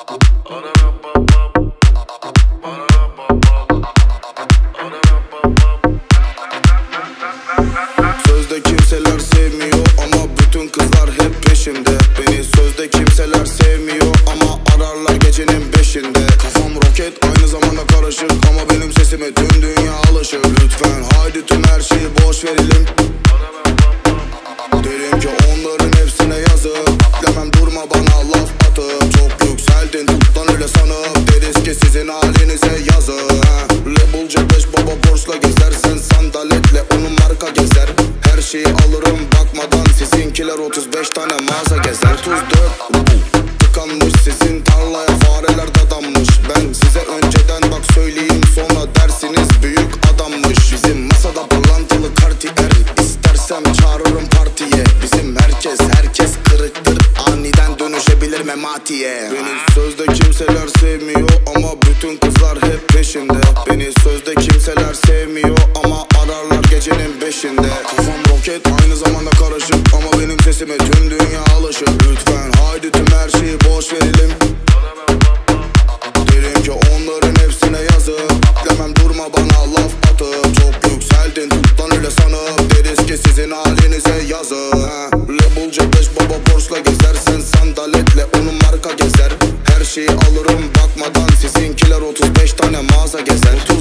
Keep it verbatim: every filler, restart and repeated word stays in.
Sözde kimseler sevmiyor ama bütün kızlar hep peşimde. Beni sözde kimseler sevmiyor ama ararlar gecenin beşinde. Kafam roket aynı zamanda karışık ama benim sesime tüm dünya alışır. Lütfen haydi tüm her şeyi boş verelim. Derim ki onların hepsine yazık. Demem durma bana laf atıp. Çok yükseldin lan öyle sanıp. Deriz ki sizin halinize yazık. Label C beş baba Porsche'la gezersen sandaletle onun marka gezer. Her şeyi alırım bakmadan, sizinkiler otuz beş tane mağaza gezer. Otuz dört tıkanmış sizin tarlaya, fareler dadanmış. Ben size önceden bak söyleyeyim, sonra dersiniz büyük adammış. Bizim masada parlantılı Cartier, istersem çağırırım partiye. Bizim herkes herkes kırıktır, aniden dönüşebilir mematiye. Beni sözde kimseler sevmiyor ama bütün kızlar hep peşimde. Beni sözde kimseler sevmiyor ama ararlar gecenin beşinde. Kafam roket aynı zamanda karışık ama benim sesime tüm dünya alışır. Lütfen haydi tüm her şeyi boş verelim. Derim ki onların hepsine yazık. Demem durma bana laf atıp. Çok yükseldin lan öyle sanıp. Deriz ki sizin halinize yazık. Label C beş baba Porsche'la gezersen sandaletle onun marka gezer. Her şeyi alırım bakmadan, sizinkiler otuz beş tane mağaza gezer.